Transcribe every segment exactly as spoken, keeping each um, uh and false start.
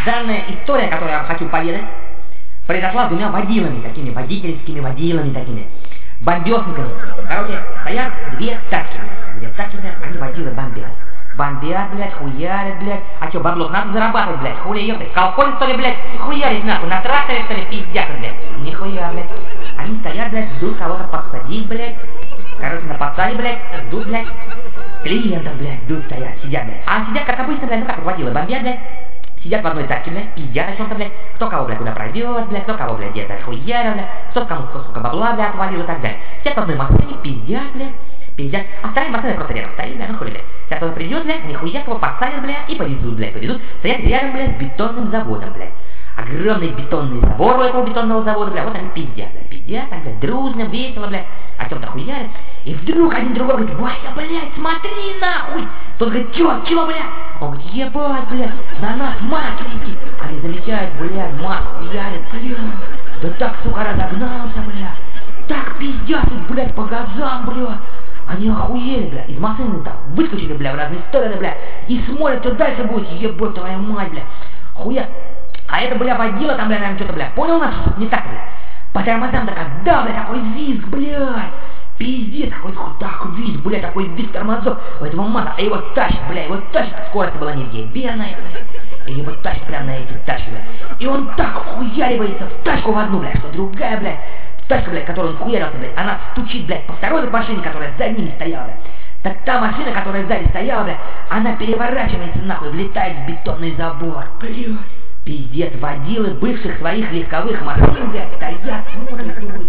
Данная история, которую я вам хочу поведать, произошла с двумя водилами, такими водительскими водилами такими, бомбёжниками. Короче, стоят две тачки, две тачки, блядь, они водилы бомбят. Бомбят, блядь, хуярят, блядь. А чё, бабло, надо зарабатывать, блядь, хули ёпты. В колхозе, что ли, блядь, хуярить нахуй, на тракторе, что ли, пиздят, блядь. Нихуя, блядь. Они стоят, блядь, ждут кого-то подсадить, блядь. Короче, на подсаде, блядь, ждут, блядь, клиентов, блядь, ждут, стоят, сидят, блядь. А сидят, как обычно, блядь, ну как водилы бомбят, блядь. Сидят в одной тачке, блядь, пиздят о чем-то, блядь. Кто кого, блядь, куда провез, блядь, кто кого, блядь, где-то хуярил, блядь. Кто кому сколько бабла, блядь, отвалил и так далее. Сидят в одной машине, пиздят, блядь. Пиздят. А вторая машина просто рядом стоит, блядь, ну хули, блядь. Сейчас кто-то придет, блядь, нихуя его посадят, блядь, и повезут, блядь, повезут. Стоят рядом, блядь, с бетонным заводом, блядь. Огромный бетонный забор у этого бетонного завода, блядь, вот они пиздят, блядь, пиздят, так, блядь, дружно, весело, блядь, о чем-то хуярят. И вдруг один другой говорит: Вася, блядь, смотри нахуй! Тот говорит: чё, чё, блядь? Он говорит: ебать, блядь, на нас мат летит. Они замечают, блядь, мат хуярит, блядь. Да так, сука, разогнался, блядь. Так пиздят тут, блядь, по газам, блядь. Они охуели, блядь, из машины там выскочили, блядь, в разные стороны, блядь. И смотрят, что дальше будет, ебать твою мать, блядь. Хуя. А это, бля, водила там, бля, наверное, что-то, бля. Понял нас? Не так, бля. По тормозам такая, да, бля, такой визг, блядь. Пиздец, такой, такой визг, бля, такой визг тормозов у этого мата. А его тащит, бля, его тащит. Скорость была неимоверная, бля. И его тащит прямо на эти тачки, бля. И он так хуяривается в тачку в одну, бля, что другая, бля, тачка, блядь, которую он хуярился, блядь, она стучит, блядь, по второй машине, которая за ними стояла, блядь. Так та машина, которая сзади стояла, блядь, она переворачивается нахуй, влетает в бетонный забор, блядь. Пиздец, водилы бывших своих легковых машин, блядь, стоят, смотрят, думают,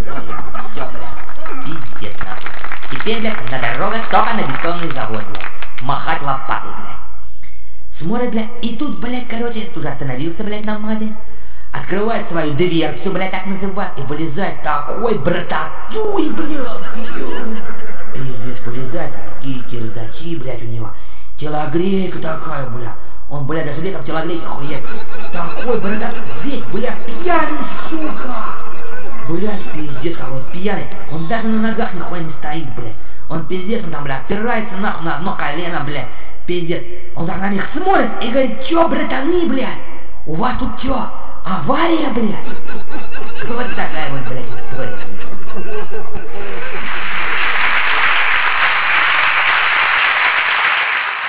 все, блядь, пиздец, нахуй. Теперь, блядь, на дорогах только на бетонный завод, блядь, махать лопатой, блядь. Смотрят, блядь, и тут, блядь, короче, уже остановился, блядь, на МАЗе, открывает свою дверцу, блядь, так называют, и вылезает такой брататуй, блядь. Пиздец, вылезает, такие кирзачи, блядь, у него, телогрейка такая, блядь. Он, блядь, даже летом телогрейки хует. Такой, блядь, весь, блядь, пьяный, сука. Блядь, пиздец, какой пьяный. Он даже на ногах нихуя не стоит, блядь. Он пиздец, он там, блядь, опирается нахуй на одно колено, блядь. Пиздец. Он так на них смотрит и говорит: чё, братаны, блядь? У вас тут чё, авария, блядь? Вот такая вот, блядь, история.